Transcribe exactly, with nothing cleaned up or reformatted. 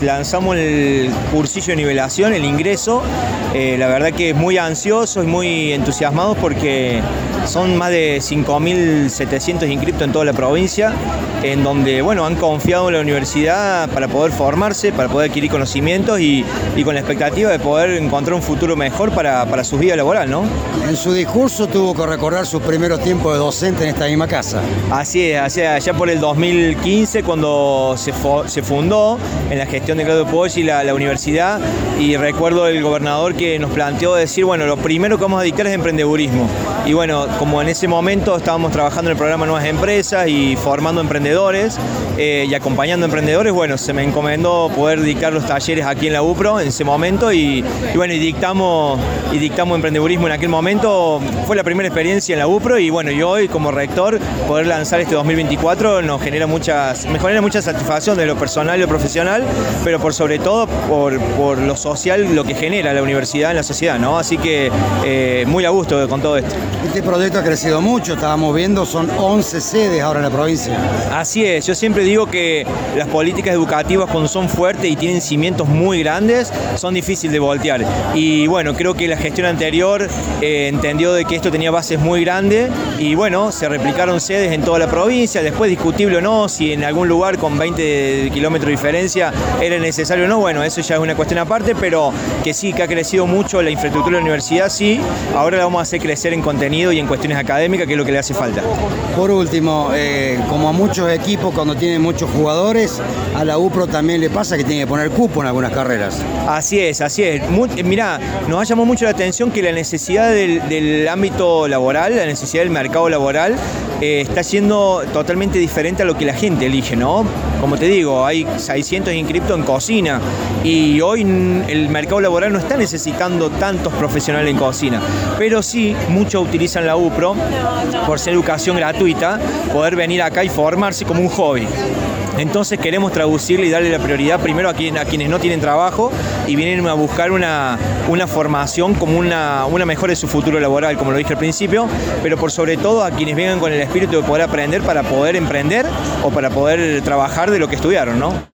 lanzamos el cursillo de nivelación, el ingreso. Eh, la verdad que muy ansiosos y muy entusiasmados porque son más de cinco mil setecientos inscriptos en toda la provincia, en donde bueno, han confiado en la universidad para poder formarse, para poder adquirir conocimientos y, y con la expectativa de poder encontrar un futuro mejor para, para su vida laboral, ¿no? En su discurso tuvo que recordar sus primeros tiempos de docente en esta misma casa. Así es, así es, allá por el dos mil quince cuando se, se fundó en la gestión de Claudio Poggi la, la universidad, y recuerdo el gobernador que nos planteó decir, bueno, lo primero que vamos a dictar es emprendedurismo. Y bueno, como en ese momento estábamos trabajando en el programa Nuevas Empresas y formando emprendedores eh, y acompañando emprendedores, bueno, se me encomendó poder dictar los talleres aquí en la UPRO en ese momento y, y bueno, y dictamos, y dictamos emprendedurismo en aquel momento. Fue la primera experiencia en la UPRO y bueno, y hoy como rector poder lanzar este dos mil veinticuatro nos genera muchas, me genera mucha satisfacción de lo personal y lo profesional, pero por sobre todo por, por lo social, lo que genera la universidad en la sociedad, ¿no? Así que eh, muy a gusto con todo esto. Este proyecto ha crecido mucho, estábamos viendo, son once sedes ahora en la provincia. Así es, yo siempre digo que las políticas educativas cuando son fuertes y tienen cimientos muy grandes, son difíciles de voltear. Y bueno, creo que la gestión anterior eh, entendió de que esto tenía bases muy grandes y bueno, se replicaron sedes en toda la provincia, después discutible o no, si en algún lugar con veinte kilómetros de diferencia era necesario o no, bueno, eso ya es una cuestión aparte, pero que sí, que ha crecido mucho la infraestructura de la universidad, sí, ahora la vamos a hacer crecer en contenido y en cuestiones académicas, que es lo que le hace falta. Por último, eh, como a muchos equipos cuando tienen muchos jugadores, a la UPRO también le pasa que tiene que poner cupo en algunas carreras. Así es, así es. Muy, mirá, nos ha llamado mucho la atención que la necesidad del, del ámbito laboral, la necesidad del mercado laboral, eh, está siendo totalmente diferente a lo que la gente elige, ¿no? Como te digo, hay seiscientos inscriptos en cocina y hoy el mercado laboral no está necesitando tantos profesionales en cocina, pero sí muchos utilizan la UPRO por ser educación gratuita, poder venir acá y formarse como un hobby. Entonces queremos traducirle y darle la prioridad primero a, quien, a quienes no tienen trabajo y vienen a buscar una, una formación como una, una mejora de su futuro laboral, como lo dije al principio, pero por sobre todo a quienes vengan con el espíritu de poder aprender para poder emprender o para poder trabajar de lo que estudiaron, ¿no?